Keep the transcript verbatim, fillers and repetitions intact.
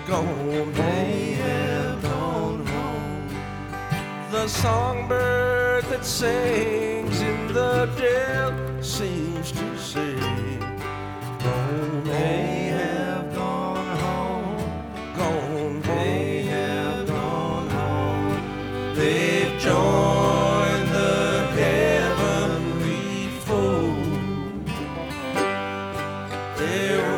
gone home, yeah, gone home. The songbird that sings in the dell seems to say, gone home.